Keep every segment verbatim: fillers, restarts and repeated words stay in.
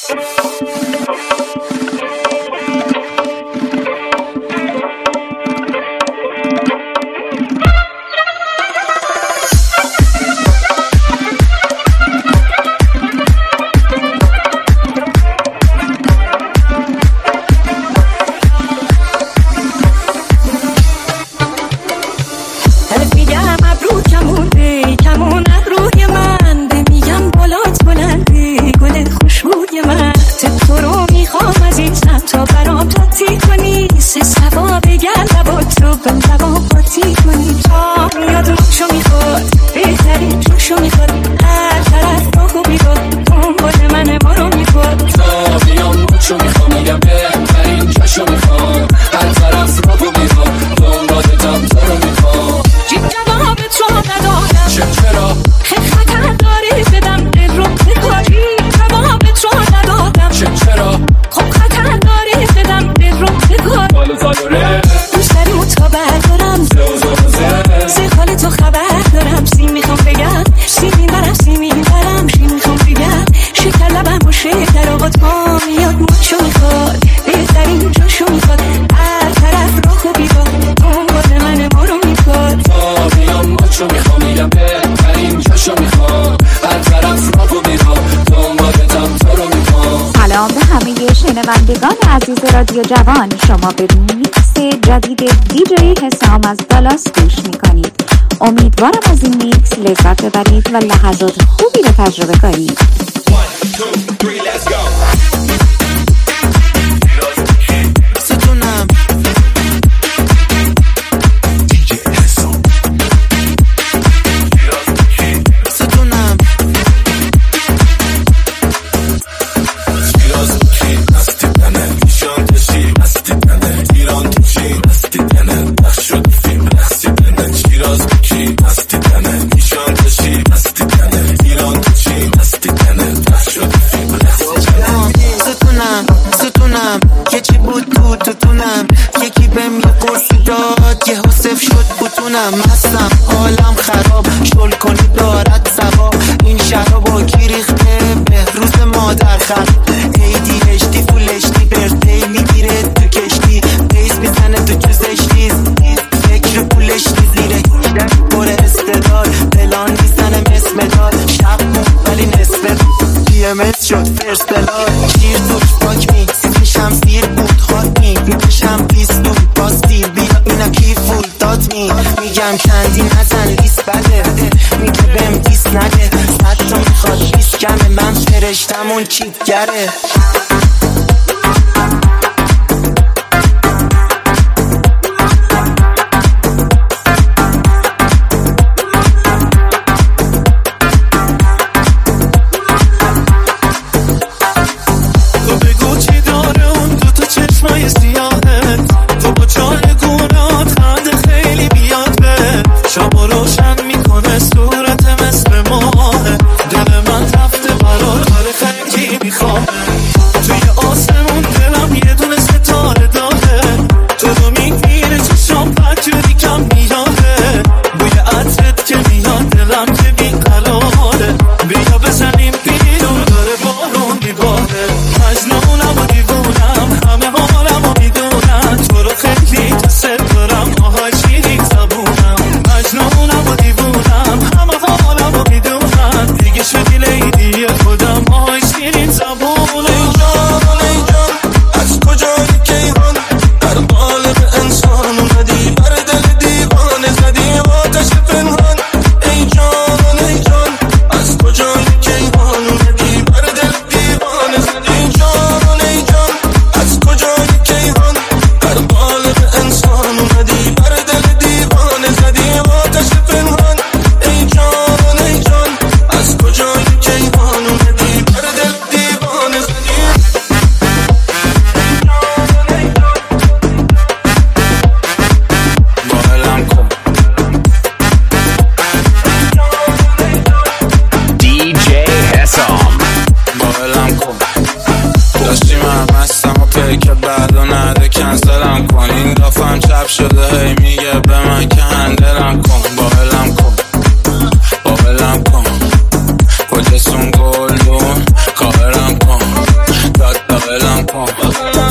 شنوندگان عزیز رادیو جوان، شما به میکس جدید دیجی حسام از دالاس گوش میکنید. امیدوارم از این میکس لذت ببرید و لحظات خوبی رو تجربه کنید. مستم حالم خراب شل کنی دارد سوا این شرابو کی ریخته به روز مادر خرد ای دی اچ دی فول اچ دی برده میگیره تو کشتی بیس میزنه تو جوزشتی فکر پولش زیره پر استدار پلان میزنه مثل مدار شب مون ولی نصف پی ام اس شد فرست بلار شیر توش پاک می سیزشم سیر بود خاک می میکشم پیستو باستیل بیا اینا کی فول داد می میگم کندی نزن لیست بده میگه بهم دیست نده صد تا میخواد لیست کمه من فرشتمون چیت گره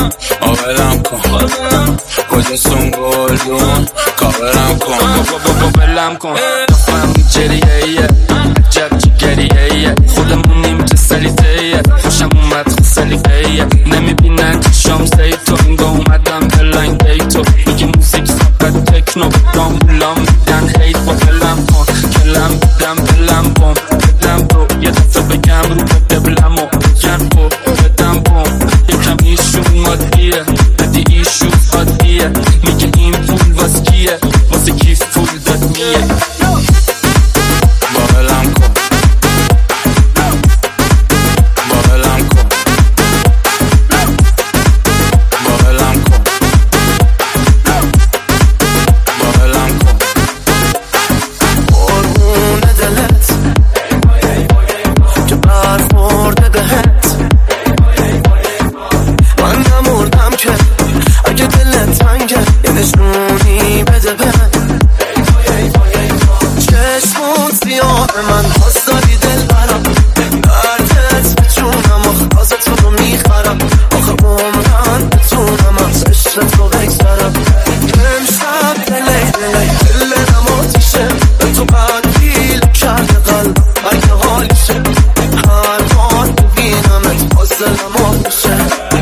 آبلم کن کجاستون گلدون کابلم کن بابا بلم کن نفهم جریه ایه عجب جگریه ایه خودمونیم که سلیته ایه خوشم اومد خود سلیقه ایه نمیبینن که شامسه تو اینگاه اومدم بلاین دیتو میگی موزیک فقط تکنو بدام بولام میدن هیت با بلم کن کلم بدم بلم کن بدم برو یه دفعه بگم رو بده بلمو بگن برو بدم بوم یکم ایشون عادیه بدی ایشون عادیه میگه این پول واس کیه واسه کیف پول داد میه بابلم کن بابلم کن بابلم کن بابلم کن قربون دلت که برخورده بهت من نمردم که اگه دلت تنگه یه نشونی بده بهت چشمون سیاه من حس دادی دل برم دردت بتونم آخه باز تو رو میخرم آخه عمرن بتونم از عشق تو بگذرم امشب دلی دلی دل نماتیشه به تو بدیل کرده قلب اگه حالیشه هر بار ببینمت باز دلم آتیشه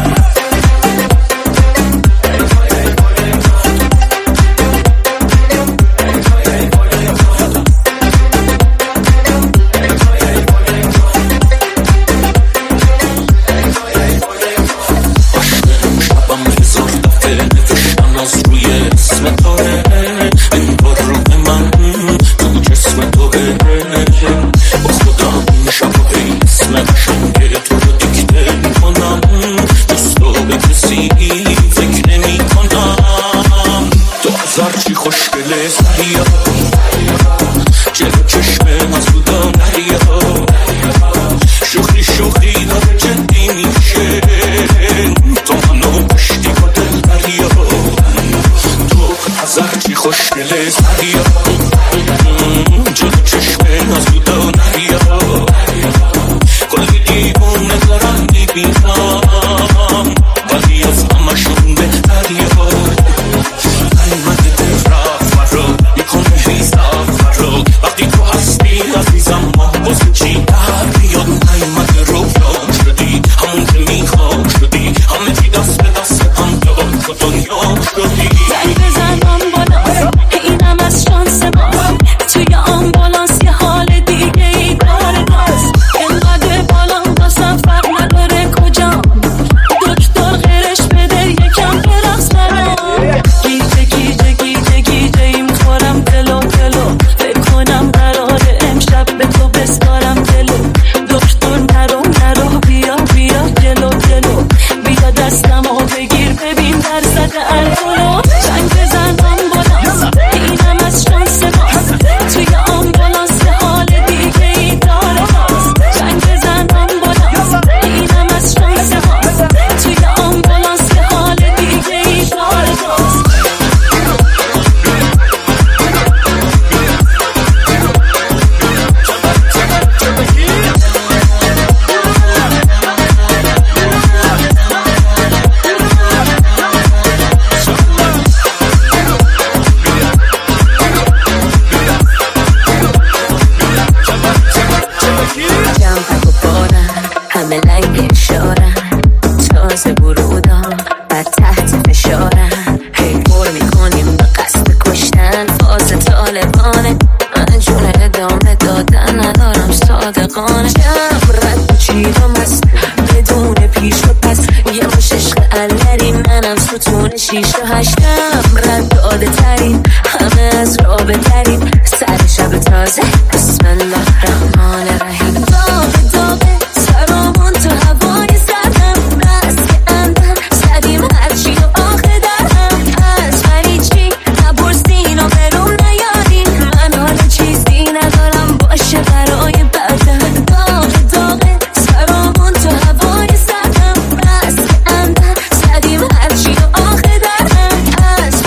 شیش و هشتم رد داده ترین همه از رابه ترین سر شب تازه بسم الله الرحمن الرحیم داغ داغ سرامون تو هوای سردم رست که اندر زدیم هرچی و آخه درهم از فریچی نپرسین و برون نیارین من حال چیزی ندارم باشه برای بعدم داغ داغ سرامون تو هوای سردم رست که اندر زدیم هرچی و آخه درهم از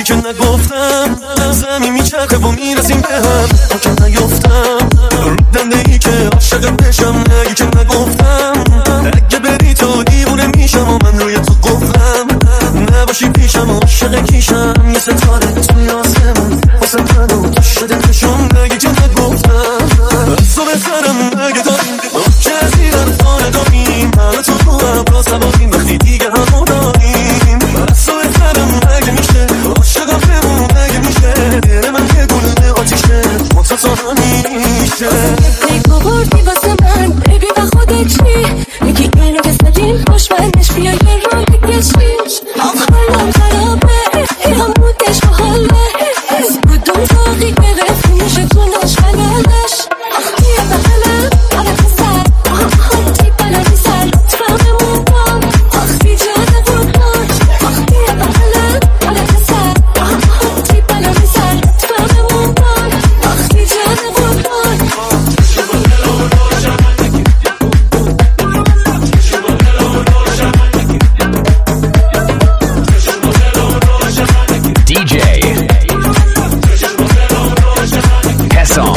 که نگفتم زمین میچرخه و میرسیم به هم تا که نیفتم رودنده ای که عاشقت بشم نگی که نگفتم اگه بری تو دیوونه میشم و من روی تو قفلم نباشی پیشم و عاشق کیشم یه ستاره توی آسمون واسه منو تو شده کشم نگی که نگفتم از تو بهترم اگه داریم که از این حرفانه داریم من تو تو عبرا سواریم وقتی دیگه همو داریم از تو بهترم اگه میشه عاشقم بمون اگه میشه دل من یه گل آتیشه متصانا میشه پیکو بردی واسه من بیبی و خودت چی یکی اینو که زدیم پشمنش بیا یه رو بکشیش حالم خرابه همونش با حاله کدوم تاقی گرفت میشه تونش بلدش بیا بغلم آره پسر خودی بلا میسر لطفممون کن بی جانه قربان بیا بغلم آره پسر خودی بلا میسر لطفممون کن بی جانه قربان دی جی حسام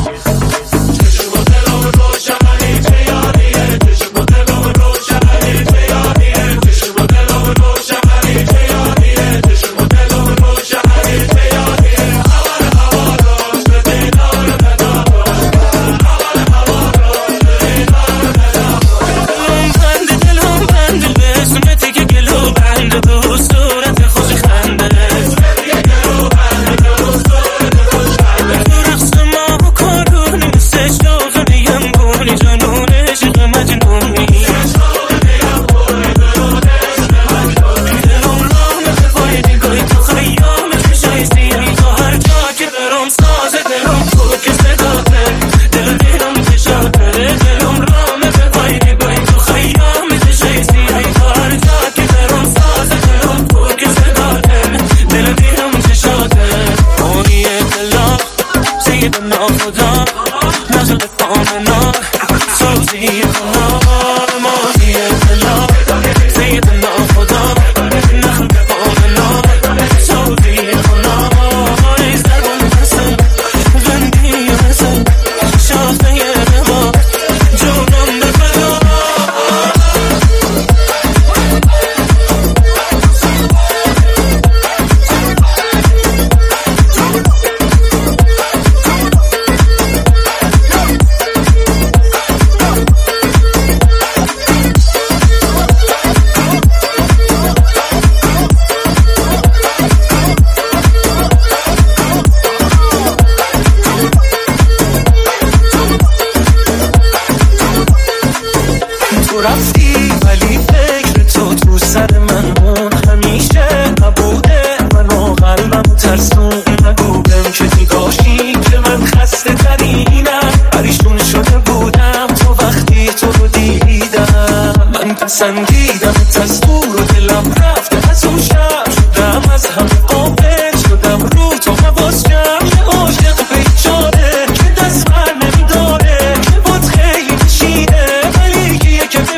سنگیدم تصور و دلم رفته از اون شب شدم از همه قابل شدم رو تو حواس جمع یه عاشق بیچاره که دست بر نمیداره که بود خیلی کشیده ولی کیه که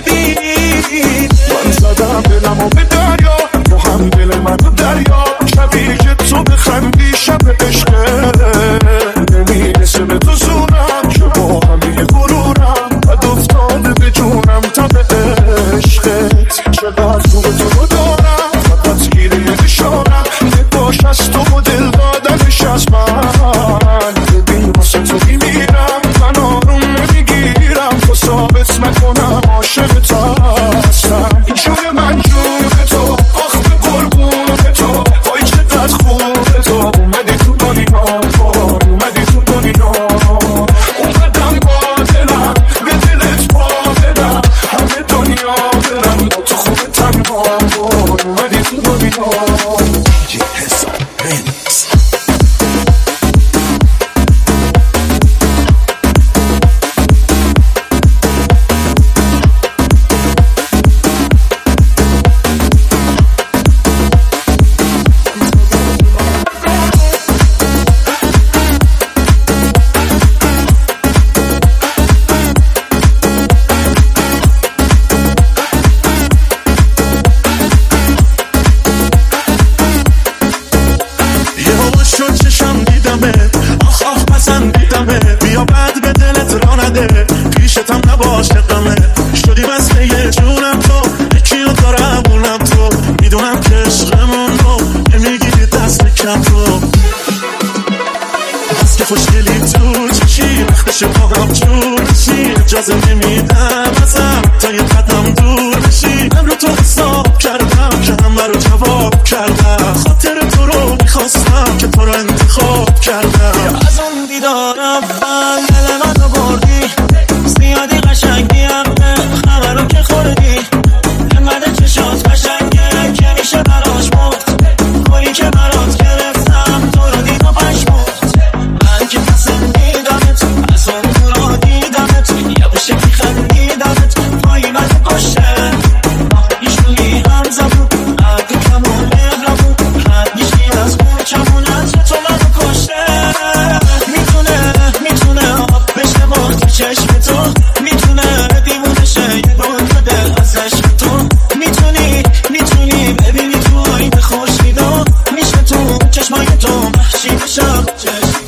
ببین من زدم دلمو به دریا تو هم دل من و دریا شبیه که تو بخندی شب عشقه نمیرسه به تو زونم که با همه غرورم بد افتاده به جونم تا به عشقه پیشتم نباشه قمه شدی بسته یه جونم تو یکیو دارم اونم تو میدونم که عشقمون رو نمیگیری دست کم تو بس که خوشگلی تو چشی وقتش با هم جور بشی اجازه نمیدم ازم تا یه قدم دور بشی من رو تو حساب کردم که همه رو جواب کردم خاطر تو رو میخواستم که تو رو انتخاب کردم از اون دیدار اول دل منو بردی زیادی قشنگی همه همه رو که خوردی انقدر چشات قشنگه که میشه براش مرد گلی که برات گرفتم تو رو دید و پشمرد من که پسندیدمت از اون دورا دیدمت یه بوشه که خندیدمت پایی من کشه ایشونی هم زبون عقی کمون مهربون حد نیشتی از کوچمون عطر تو منو کشه میتونه میتونه آب بشه با تو چشم تو میتونه دیوونه شه یه گل دل از عشق تو میتونی میتونی ببینی تو این خوش میدم میشه تو چشمای تو محشی بشم چشم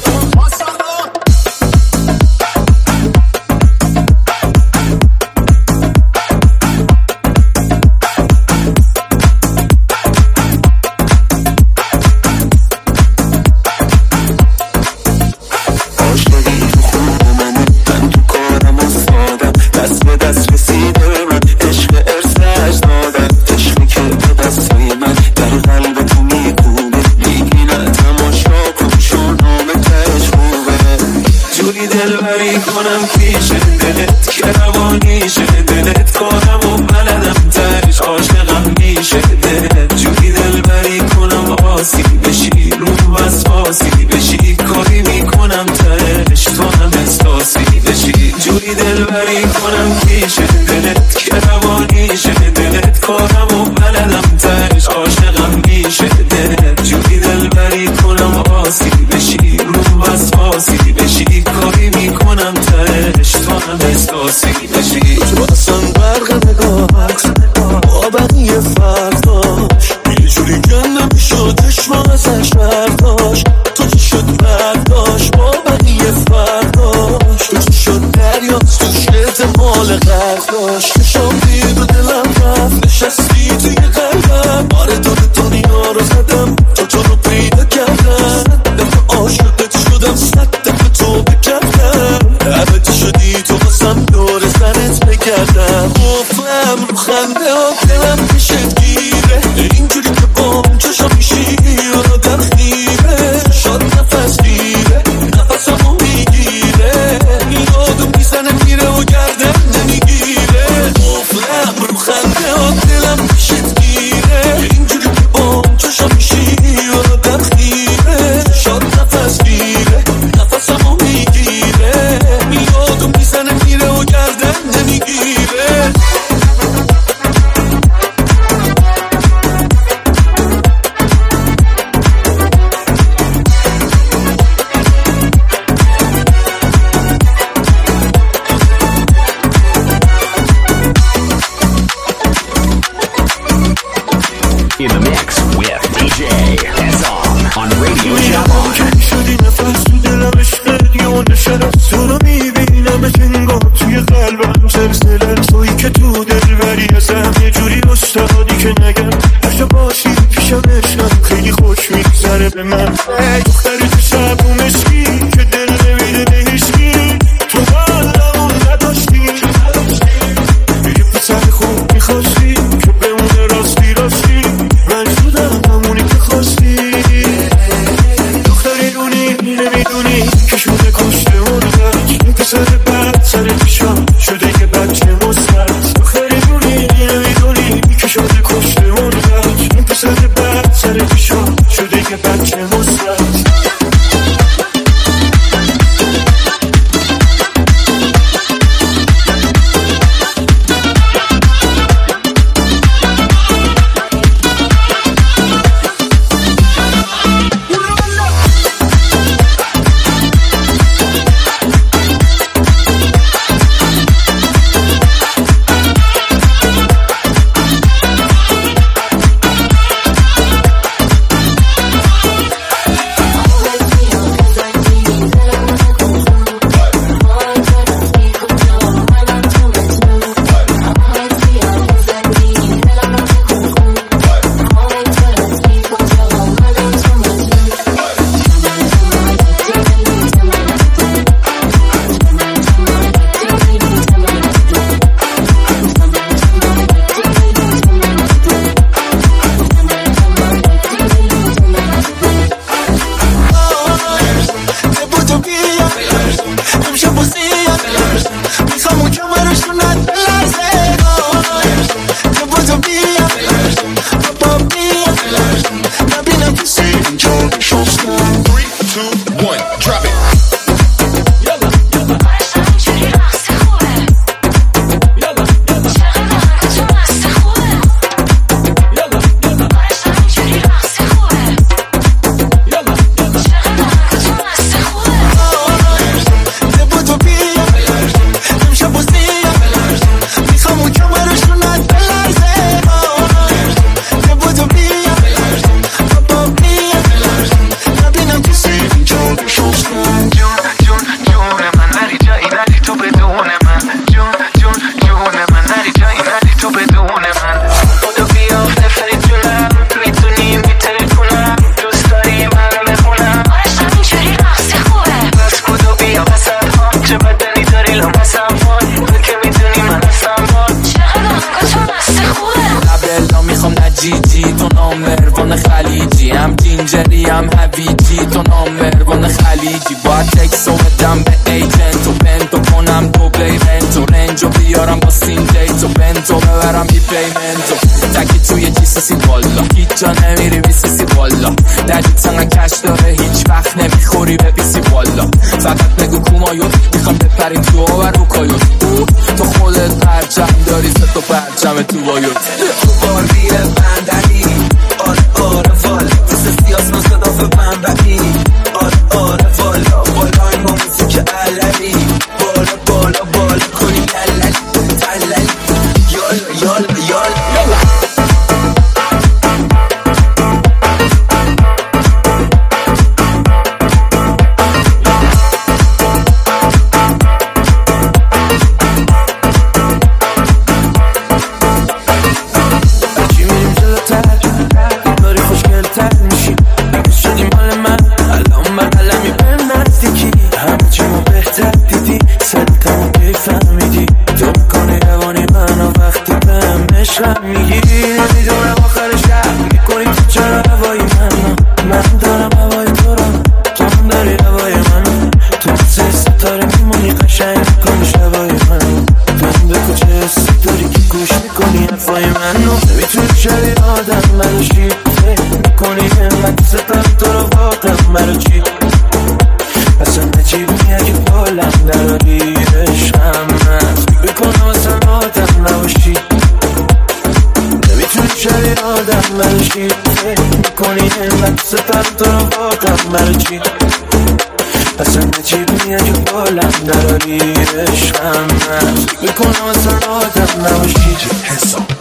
کنم پیش دلت که روانیشه دلت کنم و بلدم ترش عاشقم میشه دلت جوری دلبری کنم آسی بشی رو وسواسی بشی کاری میکنم ترش تو هم احساسی بشی جوری دلبری کنم پیش دلت که روانیشه دلت کنم و بلدم ترش عاشقم میشه دلت جوری دلبری کنم آسی بشی رو وسواسی بشی کاری میکنم ترش تو هم احساسی بشی تو اصلا برق نگاهت با بقیه فرق داشت یه جوری گنده میشد چشما ازش برداشت تو چی شد برداشت با بقیه فرق داشت تو چی شد دریاست توش احتمال غرق داشت چشم دید و دلم رفت نشستی توی قلبم آره دور دنیا رو زدم تا تو رو پیدا کردم دفعه عاشقت شدم صد دفعه تو بکردم عبدی شدی تو باسم دور سرت بگردم گفتم رو خنده ها دلم پیشت گیره اینجوری که بام چشا میشی آدم خیره شاد نفس گیره نفسمو میگیره یادم میزنه میره و گردم نمیگیره گفتم رو خنده ها دلم پیشت گیره اینجوری که بام چشا میشی آدم خیره شاد نفس گیره نفسمو میگیره یادم میزنه میره و گردم نمیگیره In the mix with دی جی Hezon on Radio Javon. که شدی نفس تو دلم عشقت یه نشست تو رو میبینم انگار توی قلبم سلسله تویی که تو دلبری ازم یه جوری استادی که نگم هرشا باشی پیشم عشقم خیلی خوش میگذره به من دختری تو شب و مشکی که دل نمیده هیچکی تو قلبمون نداشتی یه پسر خوب میخواستی که بمونه راستی راستی من شدم همونی که خواستی دختری رونی نمیدونی که شده کشته مرگت این پسر بد سر پیشم شده یه بچه مستد دختری رونی نمیدونی که شده کشته مرگت این پسر بد سر پیشم شده یه بچه مستد منم هویجی تو نامبروان خلیجی باید تکسو بدم به ایجنت و بنتو کنم دوبلی رنتو رنجو بیارم با سین دیتو بنتو ببرم بی پیمنتو تکی توی جیسسی والا هیچ جا نمیری بیسیسی والا دلیت سنگه کش داره هیچ وقت نمیخوری به بیسی والا فقط بگو کومایوت میخوام بپریم تو و رو کایوت تو خودت پرچم داری ست و پرچم تو بایوت تو باریه بندری آره آره والا مثل سیاس ما صدا به بندری آره آره والا بالای ما موسیقی علوی بالا بالا بالا کنی للل تلل یالا یالا یالا میگی نمیدونم آخر شب میکنی تو چرا هوای من من دارم هوای تو رو کم داری هوای من تو سه ستاره میمونی قشنگ میکنی شبای من من بگو چه حسی داری که گوش میکنی حرفای من نمیتونی شبیه آدم منو چی فکر میکنی همت ستاره تو رو واقعا منو چی اصلا نجیبونی اگه بلم دراری عشقم هست بکنم اصلا آدم نباشی شبیه آدم منو چی فکر میکنی همت ستر تو رو واقعا منو چی اصلا نجیبونی اگه بالم دراری عشقم هست بکنم اصلا آدم نباشی حساب